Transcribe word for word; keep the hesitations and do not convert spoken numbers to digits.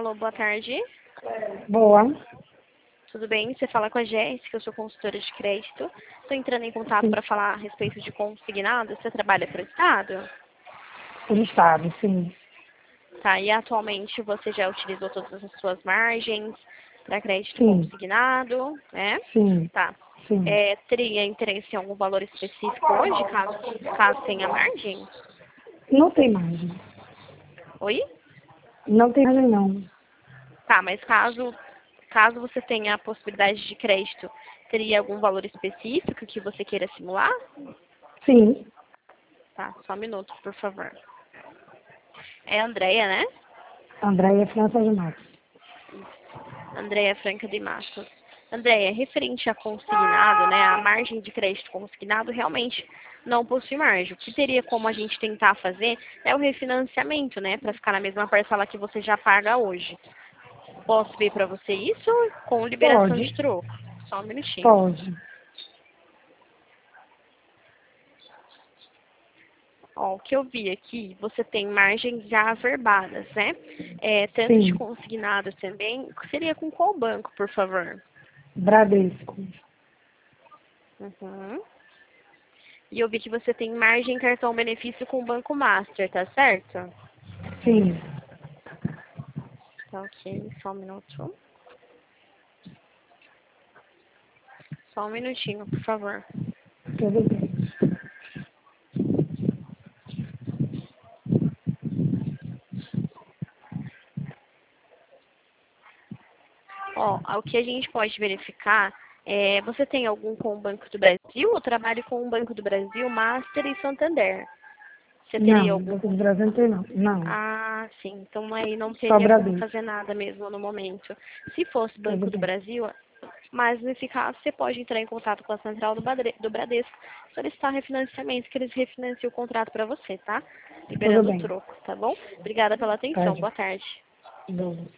Alô, boa tarde. Boa. Tudo bem? Você fala com a Jéssica, eu sou consultora de crédito. Estou entrando em contato Sim. para falar a respeito de consignado. Você trabalha para o Estado? Por estado, sim. Tá, e atualmente você já utilizou todas as suas margens para crédito Sim. consignado, né? Sim. Tá. Sim. É, teria interesse em algum valor específico hoje, caso, caso tenha margem? Não tem margem. Oi? Não tem margem, não. Tá, mas caso, caso você tenha a possibilidade de crédito, teria algum valor específico que você queira simular? Sim. Tá, só um minuto, por favor. É a Andréia, né? Andréia França de Matos. Andréia Franca de Matos. Andréia, referente a consignado, né, a margem de crédito consignado realmente não possui margem. O que teria como a gente tentar fazer é o refinanciamento, né, para ficar na mesma parcela que você já paga hoje. Posso ver para você isso com liberação de Pode. troco? Só um minutinho. Pode. Ó, o que eu vi aqui, você tem margens já averbadas, né? É, tanto de Sim. consignado também. Seria com qual banco, por favor? Bradesco. Uhum. E eu vi que você tem margem cartão benefício com o Banco Master, tá certo? Sim. Tá ok, só um minuto. Só um minutinho, por favor. Tudo bem. Ó, o que a gente pode verificar é, você tem algum com o Banco do Brasil ou trabalha com o Banco do Brasil, Master e Santander? Você teria Não, algum Banco do com... Brasil não tem, não. Não. Ah, sim. Então aí não Só teria como Bradesco. fazer nada mesmo no momento. Se fosse Tudo Banco do bem. Brasil, mais eficaz, você pode entrar em contato com a central do Badre- do Bradesco, solicitar refinanciamento, que eles refinanciam o contrato para você, tá? Tudo Liberando o bem. troco, tá bom? Obrigada pela atenção. Pode. Boa tarde. Bom.